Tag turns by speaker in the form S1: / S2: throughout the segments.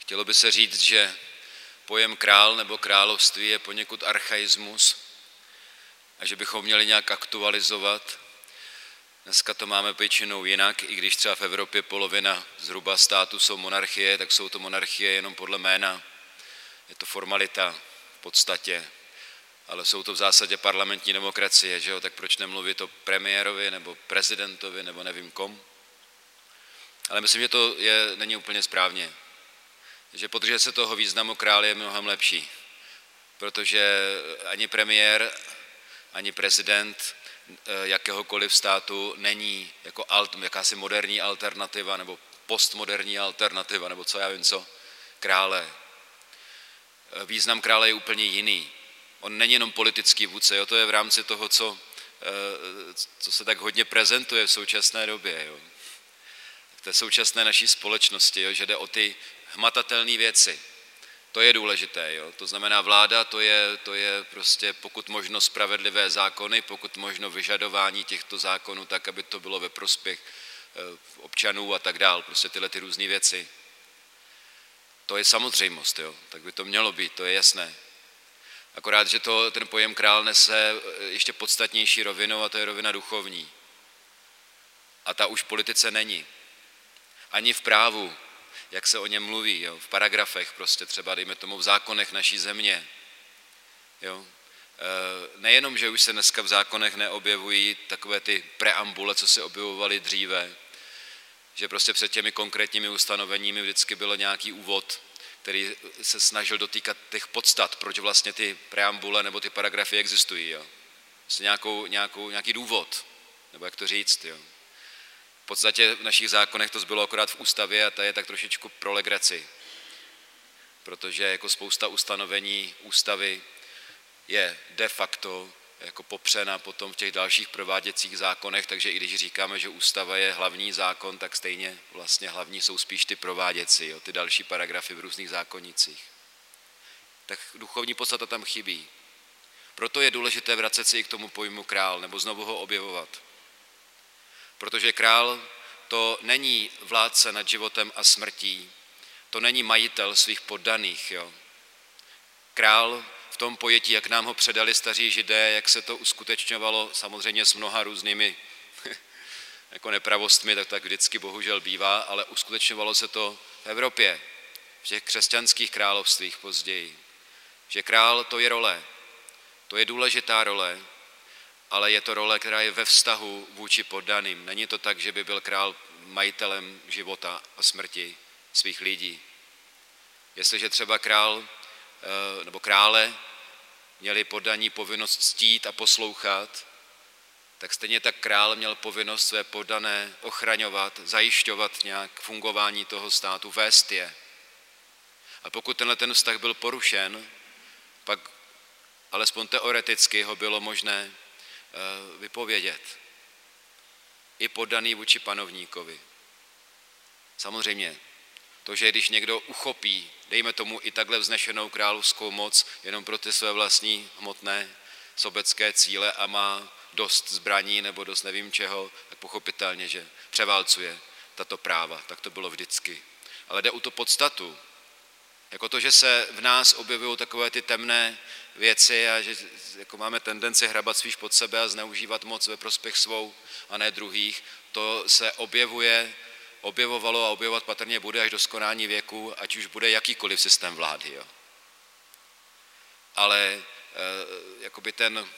S1: Chtělo by se říct, že pojem král nebo království je poněkud archaismus a že bychom měli nějak aktualizovat. Dneska to máme většinou jinak, i když třeba v Evropě polovina zhruba států jsou monarchie, tak jsou to monarchie jenom podle jména. Je to formalita v podstatě, ale jsou to v zásadě parlamentní demokracie, že jo? Tak proč nemluvit o premiérovi nebo prezidentovi nebo nevím kom? Ale myslím, že to není úplně správně. Že podržet se toho významu krále je mnohem lepší, protože ani premiér, ani prezident jakéhokoliv státu není jako jakási moderní alternativa nebo postmoderní alternativa, nebo co já vím co, krále. Význam krále je úplně jiný. On není jenom politický vůdce, jo? To je v rámci toho, co se tak hodně prezentuje v současné době. Jo? V té současné naší společnosti, jo? Že jde o ty hmatatelné věci. To je důležité. Jo? To znamená vláda, to je prostě pokud možno spravedlivé zákony, pokud možno vyžadování těchto zákonů tak, aby to bylo ve prospěch občanů a tak dál. Prostě tyhle ty různé věci. To je samozřejmost, jo? Tak by to mělo být, to je jasné. Akorát, že ten pojem král nese ještě podstatnější rovinu a to je rovina duchovní. A ta už v politice není. Ani v právu, jak se o něm mluví, jo? V paragrafech prostě třeba, dejme tomu v zákonech naší země. Jo? Nejenom, že už se dneska v zákonech neobjevují takové ty preambule, co se objevovaly dříve, že prostě před těmi konkrétními ustanoveními vždycky bylo nějaký úvod, který se snažil dotýkat těch podstat, proč vlastně ty preambule nebo ty paragrafy existují. Jo? Vlastně nějaký důvod, nebo jak to říct. Jo? V podstatě v našich zákonech to zbylo akorát v ústavě a ta je tak trošičku pro legraci, protože jako spousta ustanovení ústavy je de facto jako popřena potom v těch dalších prováděcích zákonech, takže i když říkáme, že ústava je hlavní zákon, tak stejně vlastně hlavní jsou spíš ty prováděcí, jo, ty další paragrafy v různých zákonicích. Tak duchovní podstata tam chybí. Proto je důležité vracet se i k tomu pojmu král, nebo znovu ho objevovat. Protože král to není vládce nad životem a smrtí, to není majitel svých poddaných. Jo. Král v tom pojetí, jak nám ho předali staří Židé, jak se to uskutečňovalo samozřejmě s mnoha různými jako nepravostmi, tak vždycky bohužel bývá, ale uskutečňovalo se to v Evropě, v těch křesťanských královstvích později. Že král to je role, to je důležitá role, ale je to role, která je ve vztahu vůči poddaným. Není to tak, že by byl král majitelem života a smrti svých lidí. Jestliže třeba král nebo krále měli poddaní povinnost ctít a poslouchat, tak stejně tak král měl povinnost své poddané ochraňovat, zajišťovat nějak fungování toho státu, vést je. A pokud ten vztah byl porušen, pak alespoň teoreticky ho bylo možné vypovědět. I poddaný vůči panovníkovi. Samozřejmě, to, že když někdo uchopí, dejme tomu i takhle vznešenou královskou moc, jenom pro ty své vlastní hmotné sobecké cíle a má dost zbraní nebo dost nevím čeho, tak pochopitelně, že převálcuje tato práva. Tak to bylo vždycky. Ale jde o tu podstatu. Jako to, že se v nás objevují takové ty temné věci a že jako máme tendenci hrabat spíš pod sebe a zneužívat moc ve prospěch svou a ne druhých, to se objevovalo a objevovat patrně bude až do skonání věku, ať už bude jakýkoliv systém vlády. Jo. Ale jakoby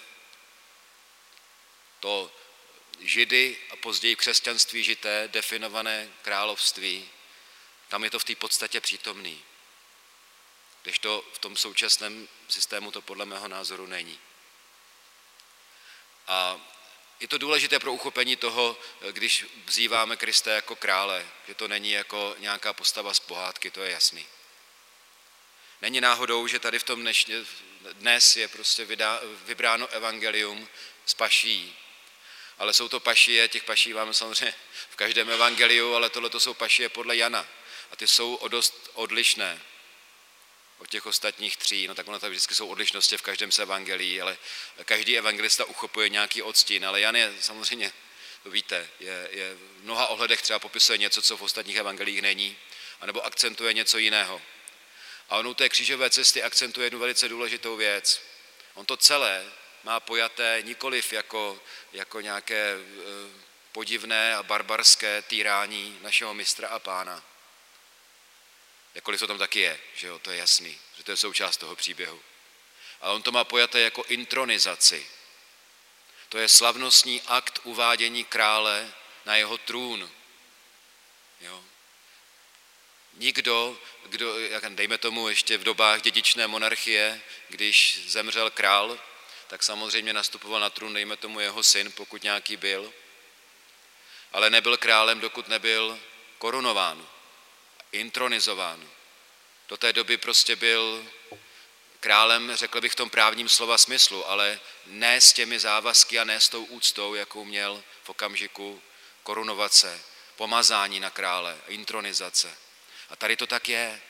S1: to Židy a později křesťanství žité, definované království, tam je to v té podstatě přítomný. Když to v tom současném systému to podle mého názoru není. A je to důležité pro uchopení toho, když vzýváme Krista jako krále, že to není jako nějaká postava z pohádky, to je jasný. Není náhodou, že tady v tom dnes je prostě vybráno evangelium z paší, ale jsou to pašie, těch paší máme samozřejmě v každém evangeliu, ale tohle jsou pašie podle Jana a ty jsou o dost odlišné od těch ostatních tří, no tak ono tak vždycky jsou odlišnosti v každém z evangelií, ale každý evangelista uchopuje nějaký odstín, ale Jan je samozřejmě, to víte, je v mnoha ohledech třeba popisuje něco, co v ostatních evangeliích není, anebo akcentuje něco jiného. A on u té křížové cesty akcentuje jednu velice důležitou věc. On to celé má pojaté nikoliv jako nějaké podivné a barbarské týrání našeho mistra a pána. Jakkoliv to tam taky je, že jo, to je jasný, že to je součást toho příběhu. Ale on to má pojaté jako intronizaci. To je slavnostní akt uvádění krále na jeho trůn. Jo. Nikdo, dejme tomu ještě v dobách dědičné monarchie, když zemřel král, tak samozřejmě nastupoval na trůn, dejme tomu jeho syn, pokud nějaký byl, ale nebyl králem, dokud nebyl korunován, intronizován. Do té doby prostě byl králem, řekl bych v tom právním slova smyslu, ale ne s těmi závazky a ne s tou úctou, jakou měl v okamžiku korunovace, pomazání na krále, intronizace. A tady to tak je.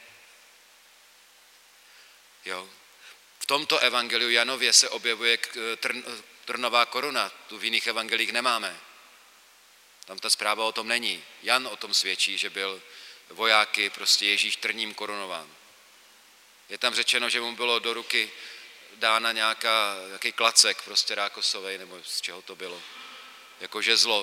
S1: Jo. V tomto evangeliu Janově se objevuje trnová koruna, tu v jiných evangelích nemáme. Tam ta zpráva o tom není. Jan o tom svědčí, že byl vojáky prostě Ježíš trním korunován. Je tam řečeno, že mu bylo do ruky dána nějaký klacek prostě rákosovej, nebo z čeho to bylo, jako žezlo.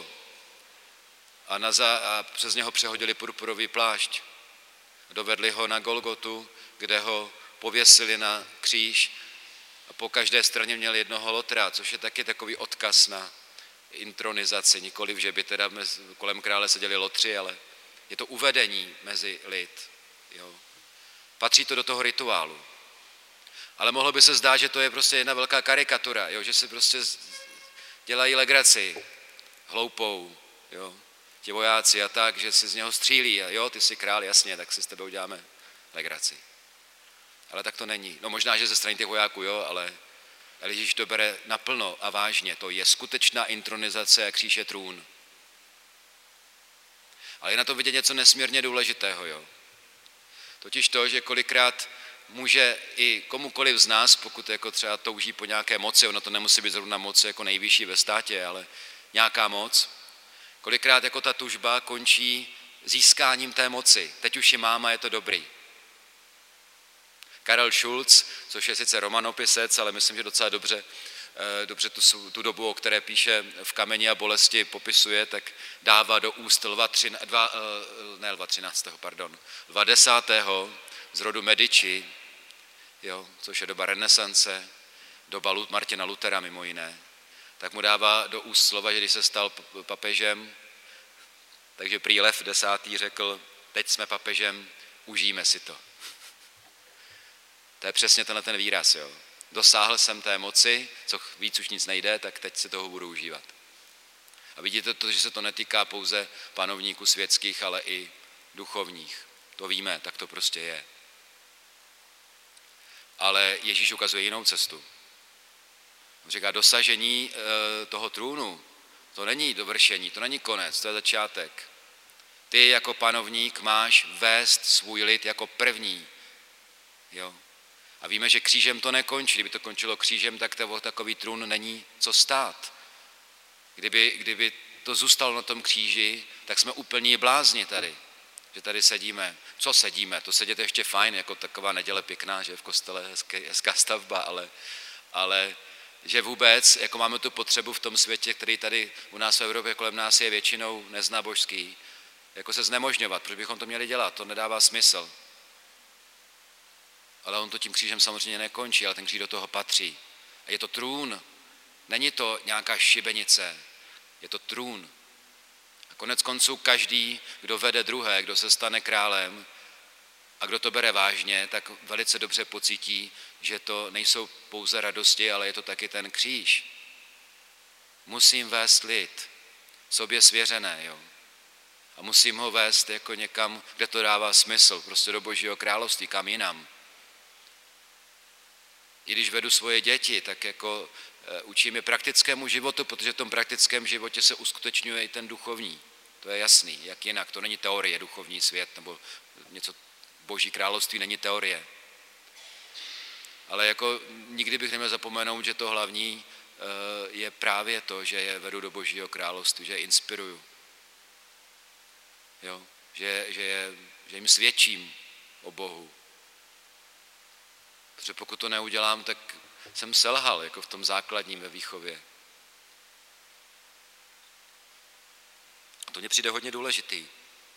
S1: A přes něho přehodili purpurový plášť. Dovedli ho na Golgotu, kde ho pověsili na kříž a po každé straně měl jednoho lotra, což je taky takový odkaz na intronizaci, nikoliv, že by teda kolem krále seděli lotři, ale je to uvedení mezi lid. Jo. Patří to do toho rituálu. Ale mohlo by se zdát, že to je prostě jedna velká karikatura, jo, že si prostě dělají legraci hloupou, jo. Ti vojáci a tak, že si z něho střílí a jo, ty jsi král, jasně, tak si s tebe uděláme legraci. Ale tak to není. No možná, že ze strany těch vojáků, jo, ale Ježíš to bere naplno a vážně. To je skutečná intronizace a kříž je trůn. Ale je na to vidět něco nesmírně důležitého, jo. Totiž to, že kolikrát může i komukoliv z nás, pokud jako třeba touží po nějaké moci, ono to nemusí být zrovna moc jako nejvyšší ve státě, ale nějaká moc, kolikrát jako ta tužba končí získáním té moci. Teď už ji mám a je to dobrý. Karel Schulz, což je sice romanopisec, ale myslím, že docela dobře tu dobu, o které píše v Kameni a bolesti, popisuje, tak dává do úst Lva X. z rodu Medici, jo, což je doba renesance, doba Martina Luthera mimo jiné, tak mu dává do úst slova, že když se stal papežem, takže prý Lev X. řekl, teď jsme papežem, užijme si to. To je přesně ten výraz, jo. Dosáhl jsem té moci, co víc už nic nejde, tak teď si toho budu užívat. A vidíte to, že se to netýká pouze panovníků světských, ale i duchovních. To víme, tak to prostě je. Ale Ježíš ukazuje jinou cestu. On říká, dosažení toho trůnu, to není dovršení, to není konec, to je začátek. Ty jako panovník máš vést svůj lid jako první. Jo. A víme, že křížem to nekončí. Kdyby to končilo křížem, tak takový trůn není co stát. Kdyby to zůstalo na tom kříži, tak jsme úplní blázni tady. Že tady sedíme. Co sedíme? To sedět je ještě fajn, jako taková neděle pěkná, že v kostele hezká stavba, ale že vůbec, jako máme tu potřebu v tom světě, který tady u nás v Evropě kolem nás je většinou neznabožský, jako se znemožňovat, proč bychom to měli dělat, to nedává smysl. Ale on to tím křížem samozřejmě nekončí, ale ten kříž do toho patří. A je to trůn, není to nějaká šibenice, je to trůn. A konec konců každý, kdo vede druhé, kdo se stane králem a kdo to bere vážně, tak velice dobře pocítí, že to nejsou pouze radosti, ale je to taky ten kříž. Musím vést lid, sobě svěřené, jo. A musím ho vést jako někam, kde to dává smysl, prostě do Božího království, kam jinam. I když vedu svoje děti, tak jako učím je praktickému životu, protože v tom praktickém životě se uskutečňuje i ten duchovní. To je jasný, jak jinak. To není teorie, duchovní svět, nebo něco Boží království není teorie. Ale jako nikdy bych neměl zapomenout, že to hlavní je právě to, že je vedu do Božího království, že je inspiruju. Jo? Že jim svědčím o Bohu. Protože pokud to neudělám, tak jsem selhal jako v tom základním ve výchově. A to mně přijde hodně důležitý.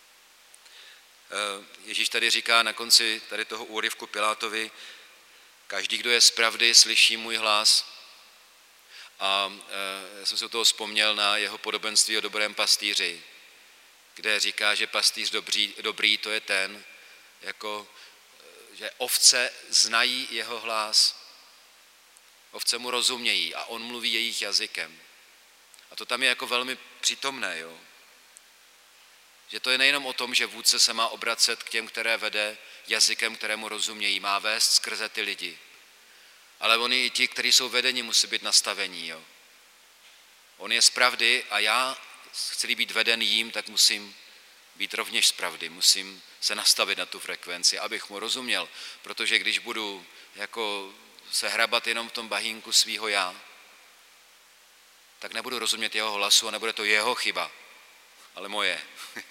S1: Ježíš tady říká na konci tady toho úryvku Pilátovi, každý, kdo je z pravdy, slyší můj hlas. A já jsem si u toho vzpomněl na jeho podobenství o dobrém pastýři, kde říká, že pastýř dobrý to je ten, jako, že ovce znají jeho hlas. Ovce mu rozumějí a on mluví jejich jazykem. A to tam je jako velmi přítomné, jo. Že to je nejenom o tom, že vůdce se má obracet k těm, které vede jazykem, kterému rozumějí, má vést skrze ty lidi. Ale oni i ti, kteří jsou vedeni, musí být nastavení, jo. On je z pravdy a já, chci být veden jím, tak musím být rovněž z pravdy, musím se nastavit na tu frekvenci, abych mu rozuměl, protože když budu jako se hrabat jenom v tom bahínku svýho já, tak nebudu rozumět jeho hlasu a nebude to jeho chyba, ale moje.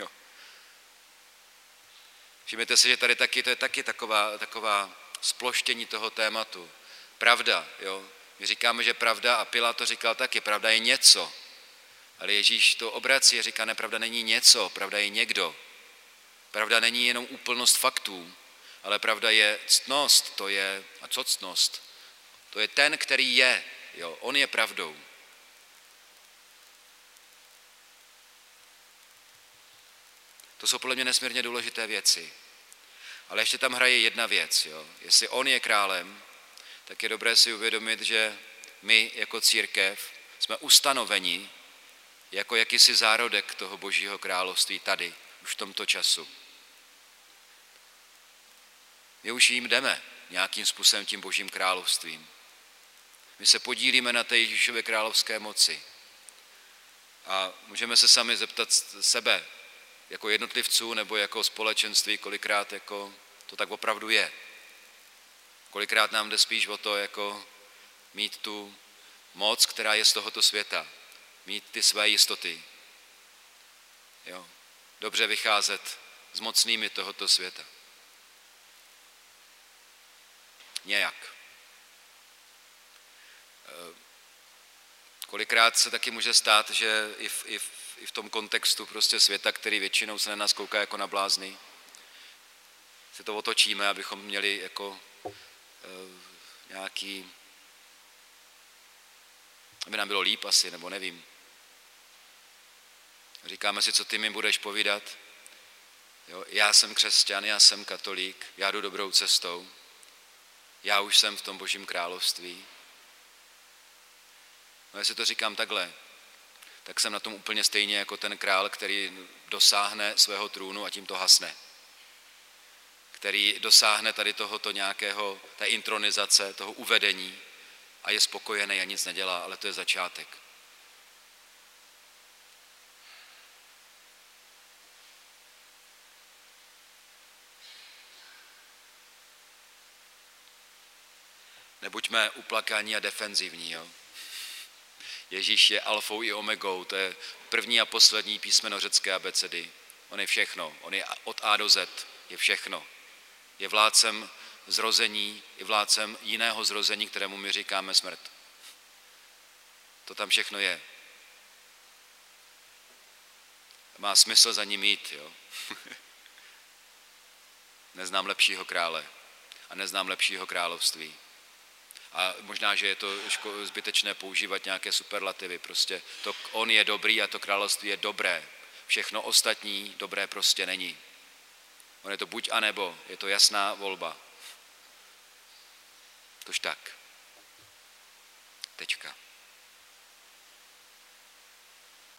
S1: Všimněte si, že tady taky, to je taky taková sploštění toho tématu. Pravda, jo. My říkáme, že pravda, a Pilát to říkal taky, pravda je něco. Ale Ježíš to obrací a říká, ne, pravda není něco, pravda je někdo. Pravda není jenom úplnost faktů, ale pravda je ctnost, to je, a co ctnost? To je ten, který je, jo, on je pravdou. To jsou podle mě nesmírně důležité věci. Ale ještě tam hraje jedna věc, jo. Jestli on je králem, tak je dobré si uvědomit, že my jako církev jsme ustanoveni jako jakýsi zárodek toho Božího království tady, už v tomto času. My už jim jdeme nějakým způsobem tím Božím královstvím. My se podílíme na té Ježíšově královské moci. A můžeme se sami zeptat sebe, jako jednotlivců nebo jako společenství, kolikrát jako to tak opravdu je. Kolikrát nám jde spíš o to, jako mít tu moc, která je z tohoto světa. Mít ty své jistoty. Jo. Dobře vycházet s mocnými tohoto světa. Nějak. Kolikrát se taky může stát, že i v tom kontextu prostě světa, který většinou se na nás kouká jako na blázny, si to otočíme, abychom měli jako nějaký, aby nám bylo líp asi, nebo nevím. Říkáme si, co ty mi budeš povídat. Jo, já jsem křesťan, já jsem katolík, já jdu dobrou cestou. Já už jsem v tom Božím království. No jestli to říkám takhle, tak jsem na tom úplně stejně jako ten král, který dosáhne svého trůnu a tím to hasne. Který dosáhne tady tohoto nějakého, té intronizace, toho uvedení a je spokojený a nic nedělá, ale to je začátek. Nebuďme uplakaní a defenzivní, jo. Ježíš je alfou i omegou, to je první a poslední písmeno řecké abecedy. On je všechno, on je od A do Z, je všechno. Je vládcem zrození, je vládcem jiného zrození, kterému my říkáme smrt. To tam všechno je. Má smysl za ním jít, jo. Neznám lepšího krále a neznám lepšího království. A možná, že je to zbytečné používat nějaké superlativy. Prostě to on je dobrý a to království je dobré. Všechno ostatní dobré prostě není. On je to buď a nebo, je to jasná volba. Tož tak. Tečka.